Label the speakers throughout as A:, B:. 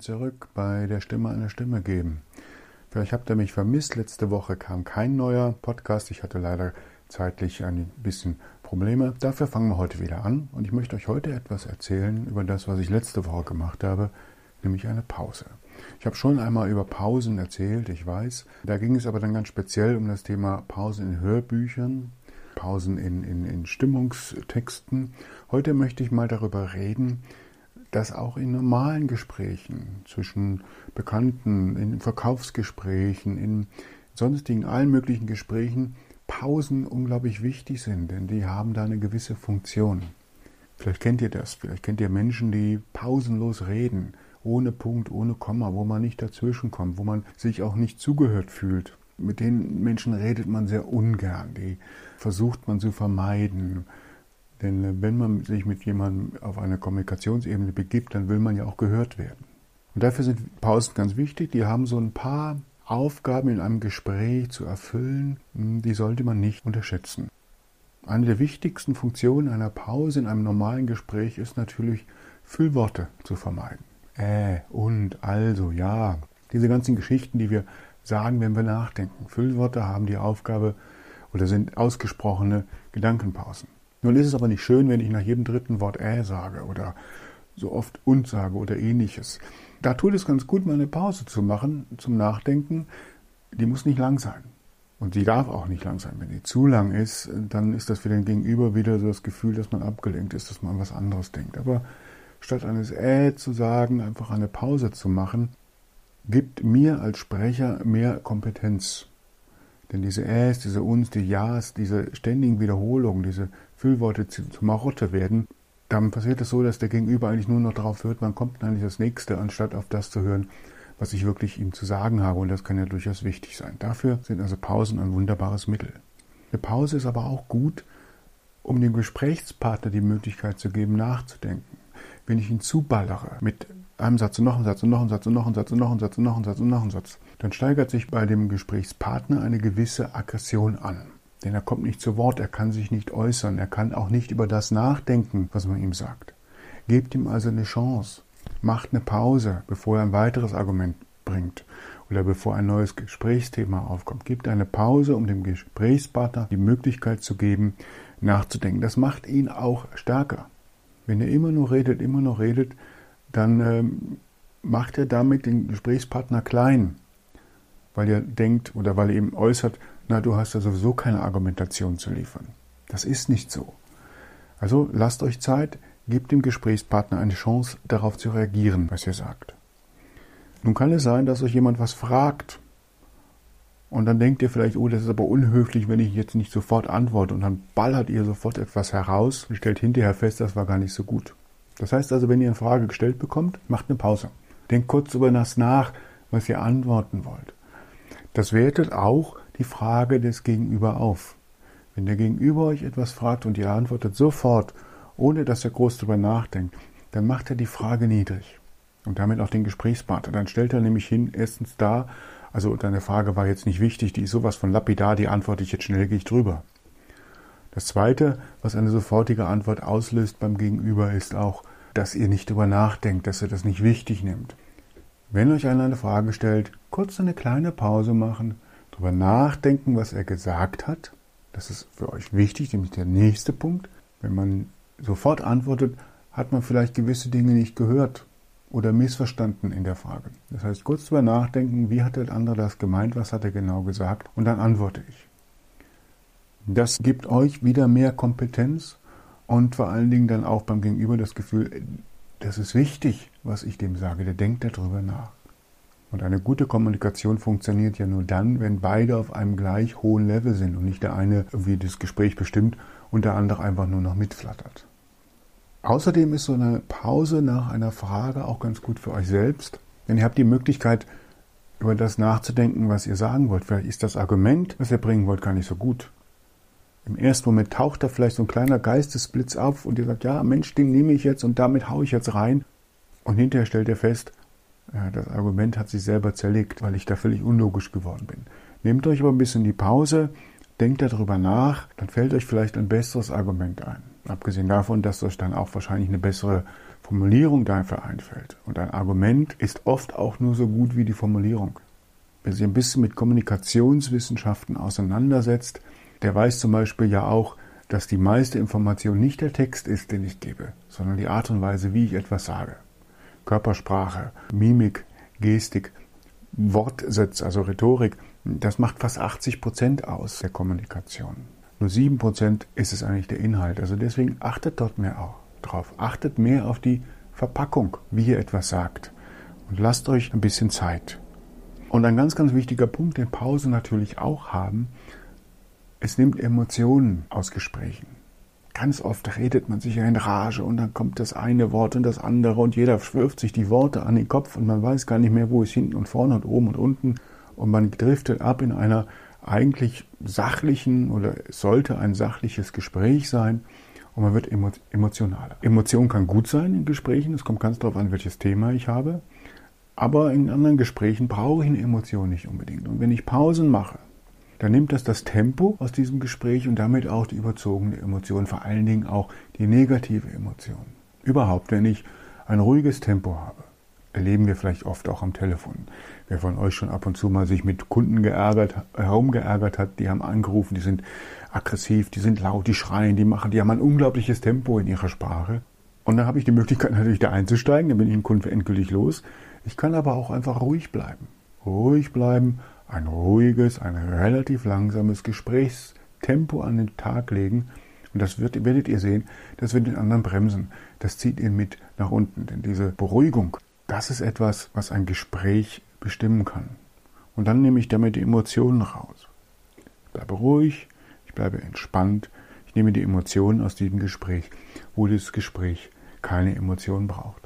A: zurück bei der Stimme eine Stimme geben. Vielleicht habt ihr mich vermisst. Letzte Woche kam kein neuer Podcast. Ich hatte leider zeitlich ein bisschen Probleme. Dafür fangen wir heute wieder an. Und ich möchte euch heute etwas erzählen über das, was ich letzte Woche gemacht habe, nämlich eine Pause. Ich habe schon einmal über Pausen erzählt, ich weiß. Da ging es aber dann ganz speziell um das Thema Pausen in Hörbüchern, Pausen in Stimmungstexten. Heute möchte ich mal darüber reden, dass auch in normalen Gesprächen zwischen Bekannten, in Verkaufsgesprächen, in sonstigen allen möglichen Gesprächen Pausen unglaublich wichtig sind, denn die haben da eine gewisse Funktion. Vielleicht kennt ihr das, vielleicht kennt ihr Menschen, die pausenlos reden, ohne Punkt, ohne Komma, wo man nicht dazwischen kommt, wo man sich auch nicht zugehört fühlt. Mit den Menschen redet man sehr ungern, die versucht man zu vermeiden. Denn wenn man sich mit jemandem auf einer Kommunikationsebene begibt, dann will man ja auch gehört werden. Und dafür sind Pausen ganz wichtig. Die haben so ein paar Aufgaben in einem Gespräch zu erfüllen, die sollte man nicht unterschätzen. Eine der wichtigsten Funktionen einer Pause in einem normalen Gespräch ist natürlich, Füllworte zu vermeiden. Und, also, ja. Diese ganzen Geschichten, die wir sagen, wenn wir nachdenken. Füllworte haben die Aufgabe oder sind ausgesprochene Gedankenpausen. Nun ist es aber nicht schön, wenn ich nach jedem dritten Wort sage oder so oft und sage oder ähnliches. Da tut es ganz gut, mal eine Pause zu machen zum Nachdenken. Die muss nicht lang sein. Und sie darf auch nicht lang sein. Wenn die zu lang ist, dann ist das für den Gegenüber wieder so das Gefühl, dass man abgelenkt ist, dass man an was anderes denkt. Aber statt eines zu sagen, einfach eine Pause zu machen, gibt mir als Sprecher mehr Kompetenz. Denn diese diese Uns, die Ja's, diese ständigen Wiederholungen, diese Füllworte zu Marotte werden, dann passiert es so, dass der Gegenüber eigentlich nur noch darauf hört, wann kommt eigentlich das Nächste, anstatt auf das zu hören, was ich wirklich ihm zu sagen habe. Und das kann ja durchaus wichtig sein. Dafür sind also Pausen ein wunderbares Mittel. Eine Pause ist aber auch gut, um dem Gesprächspartner die Möglichkeit zu geben, nachzudenken. Wenn ich ihn zuballere mit einem Satz und noch einem Satz und noch einem Satz und noch einem Satz und noch einem Satz und noch einem Satz und noch einem Satz, dann steigert sich bei dem Gesprächspartner eine gewisse Aggression an. Denn er kommt nicht zu Wort, er kann sich nicht äußern, er kann auch nicht über das nachdenken, was man ihm sagt. Gebt ihm also eine Chance, macht eine Pause, bevor er ein weiteres Argument bringt oder bevor ein neues Gesprächsthema aufkommt. Gebt eine Pause, um dem Gesprächspartner die Möglichkeit zu geben, nachzudenken. Das macht ihn auch stärker. Wenn er immer nur redet, dann macht er damit den Gesprächspartner klein, weil er denkt oder weil er ihm äußert, na, du hast ja sowieso keine Argumentation zu liefern. Das ist nicht so. Also lasst euch Zeit, gebt dem Gesprächspartner eine Chance, darauf zu reagieren, was ihr sagt. Nun kann es sein, dass euch jemand was fragt und dann denkt ihr vielleicht, oh, das ist aber unhöflich, wenn ich jetzt nicht sofort antworte und dann ballert ihr sofort etwas heraus und stellt hinterher fest, das war gar nicht so gut. Das heißt also, wenn ihr eine Frage gestellt bekommt, macht eine Pause. Denkt kurz über das nach, was ihr antworten wollt. Das wertet auch die Frage des Gegenüber auf. Wenn der Gegenüber euch etwas fragt und ihr antwortet sofort, ohne dass er groß darüber nachdenkt, dann macht er die Frage niedrig und damit auch den Gesprächspartner. Dann stellt er nämlich hin, erstens da, also deine Frage war jetzt nicht wichtig, die ist sowas von lapidar, die antworte ich jetzt schnell, gehe ich drüber. Das Zweite, was eine sofortige Antwort auslöst beim Gegenüber, ist auch, dass ihr nicht darüber nachdenkt, dass ihr das nicht wichtig nehmt. Wenn euch einer eine Frage stellt, kurz eine kleine Pause machen, darüber nachdenken, was er gesagt hat. Das ist für euch wichtig, nämlich der nächste Punkt. Wenn man sofort antwortet, hat man vielleicht gewisse Dinge nicht gehört oder missverstanden in der Frage. Das heißt, kurz darüber nachdenken, wie hat der andere das gemeint, was hat er genau gesagt, und dann antworte ich. Das gibt euch wieder mehr Kompetenz und vor allen Dingen dann auch beim Gegenüber das Gefühl, das ist wichtig, was ich dem sage, der denkt darüber nach. Und eine gute Kommunikation funktioniert ja nur dann, wenn beide auf einem gleich hohen Level sind und nicht der eine irgendwie das Gespräch bestimmt und der andere einfach nur noch mitflattert. Außerdem ist so eine Pause nach einer Frage auch ganz gut für euch selbst, denn ihr habt die Möglichkeit, über das nachzudenken, was ihr sagen wollt. Vielleicht ist das Argument, was ihr bringen wollt, gar nicht so gut. Im ersten Moment taucht da vielleicht so ein kleiner Geistesblitz auf und ihr sagt, ja Mensch, den nehme ich jetzt und damit haue ich jetzt rein. Und hinterher stellt ihr fest, das Argument hat sich selber zerlegt, weil ich da völlig unlogisch geworden bin. Nehmt euch aber ein bisschen die Pause, denkt darüber nach, dann fällt euch vielleicht ein besseres Argument ein. Abgesehen davon, dass euch dann auch wahrscheinlich eine bessere Formulierung dafür einfällt. Und ein Argument ist oft auch nur so gut wie die Formulierung. Wer sich ein bisschen mit Kommunikationswissenschaften auseinandersetzt, der weiß zum Beispiel ja auch, dass die meiste Information nicht der Text ist, den ich gebe, sondern die Art und Weise, wie ich etwas sage. Körpersprache, Mimik, Gestik, Wortsätze, also Rhetorik, das macht fast 80% aus der Kommunikation. Nur 7% ist es eigentlich der Inhalt. Also deswegen achtet dort mehr auch drauf. Achtet mehr auf die Verpackung, wie ihr etwas sagt. Und lasst euch ein bisschen Zeit. Und ein ganz, ganz wichtiger Punkt, den Pausen natürlich auch haben, es nimmt Emotionen aus Gesprächen. Ganz oft redet man sich ja in Rage und dann kommt das eine Wort und das andere und jeder wirft sich die Worte an den Kopf und man weiß gar nicht mehr, wo ist hinten und vorne und oben und unten. Und man driftet ab in einer eigentlich sachlichen oder es sollte ein sachliches Gespräch sein und man wird emotionaler. Emotion kann gut sein in Gesprächen, es kommt ganz darauf an, welches Thema ich habe. Aber in anderen Gesprächen brauche ich eine Emotion nicht unbedingt. Und wenn ich Pausen mache, dann nimmt das Tempo aus diesem Gespräch und damit auch die überzogene Emotion, vor allen Dingen auch die negative Emotion. Überhaupt, wenn ich ein ruhiges Tempo habe, erleben wir vielleicht oft auch am Telefon. Wer von euch schon ab und zu mal sich mit Kunden herumgeärgert hat, die haben angerufen, die sind aggressiv, die sind laut, die schreien, die haben ein unglaubliches Tempo in ihrer Sprache. Und dann habe ich die Möglichkeit natürlich da einzusteigen, dann bin ich den Kunden endgültig los. Ich kann aber auch einfach ruhig bleiben. Ruhig bleiben, ein ruhiges, ein relativ langsames Gesprächstempo an den Tag legen. Und das werdet ihr sehen, das wird den anderen bremsen. Das zieht ihn mit nach unten. Denn diese Beruhigung, das ist etwas, was ein Gespräch bestimmen kann. Und dann nehme ich damit die Emotionen raus. Ich bleibe ruhig, ich bleibe entspannt. Ich nehme die Emotionen aus diesem Gespräch, wo dieses Gespräch keine Emotionen braucht.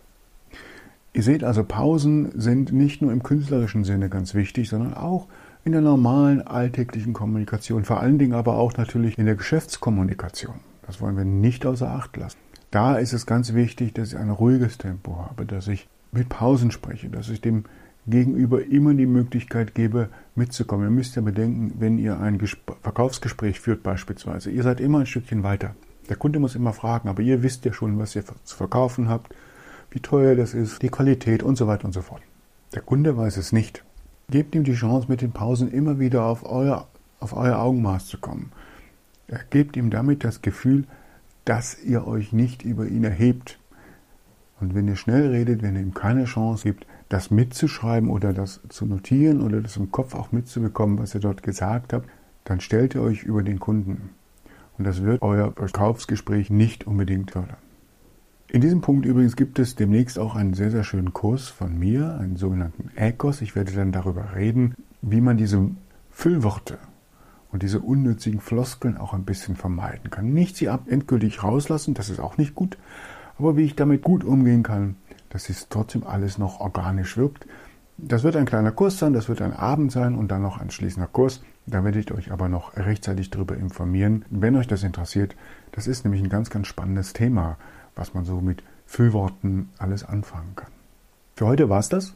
A: Ihr seht also, Pausen sind nicht nur im künstlerischen Sinne ganz wichtig, sondern auch in der normalen alltäglichen Kommunikation, vor allen Dingen aber auch natürlich in der Geschäftskommunikation. Das wollen wir nicht außer Acht lassen. Da ist es ganz wichtig, dass ich ein ruhiges Tempo habe, dass ich mit Pausen spreche, dass ich dem Gegenüber immer die Möglichkeit gebe, mitzukommen. Ihr müsst ja bedenken, wenn ihr ein Verkaufsgespräch führt beispielsweise, ihr seid immer ein Stückchen weiter. Der Kunde muss immer fragen, aber ihr wisst ja schon, was ihr zu verkaufen habt, wie teuer das ist, die Qualität und so weiter und so fort. Der Kunde weiß es nicht. Gebt ihm die Chance, mit den Pausen immer wieder auf euer Augenmaß zu kommen. Gebt ihm damit das Gefühl, dass ihr euch nicht über ihn erhebt. Und wenn ihr schnell redet, wenn ihr ihm keine Chance gibt, das mitzuschreiben oder das zu notieren oder das im Kopf auch mitzubekommen, was ihr dort gesagt habt, dann stellt ihr euch über den Kunden. Und das wird euer Verkaufsgespräch nicht unbedingt fördern. In diesem Punkt übrigens gibt es demnächst auch einen sehr, sehr schönen Kurs von mir, einen sogenannten ACOS. Ich werde dann darüber reden, wie man diese Füllworte und diese unnützigen Floskeln auch ein bisschen vermeiden kann. Nicht sie endgültig rauslassen, das ist auch nicht gut, aber wie ich damit gut umgehen kann, dass es trotzdem alles noch organisch wirkt. Das wird ein kleiner Kurs sein, das wird ein Abend sein und dann noch ein schließender Kurs. Da werdet ihr euch aber noch rechtzeitig darüber informieren, wenn euch das interessiert. Das ist nämlich ein ganz, ganz spannendes Thema, was man so mit Füllworten alles anfangen kann. Für heute war es das.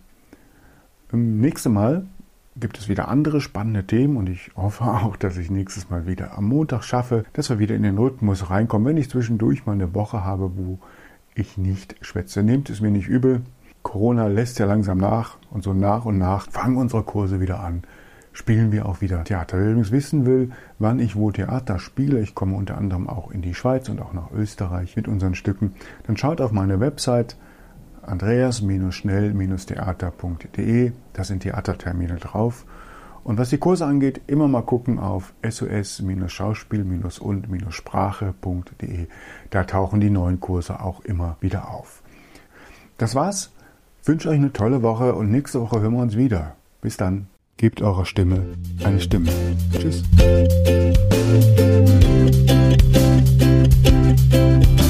A: Nächstes Mal gibt es wieder andere spannende Themen und ich hoffe auch, dass ich nächstes Mal wieder am Montag schaffe, dass wir wieder in den Rhythmus reinkommen, wenn ich zwischendurch mal eine Woche habe, wo ich nicht schwätze. Nehmt es mir nicht übel. Corona lässt ja langsam nach und so nach und nach fangen unsere Kurse wieder an. Spielen wir auch wieder Theater. Wer übrigens wissen will, wann ich wo Theater spiele, ich komme unter anderem auch in die Schweiz und auch nach Österreich mit unseren Stücken, dann schaut auf meine Website andreas-schnell-theater.de, da sind Theatertermine drauf. Und was die Kurse angeht, immer mal gucken auf sos-schauspiel-und-sprache.de. Da tauchen die neuen Kurse auch immer wieder auf. Das war's. Ich wünsche euch eine tolle Woche und nächste Woche hören wir uns wieder. Bis dann. Gebt eurer Stimme eine Stimme. Tschüss.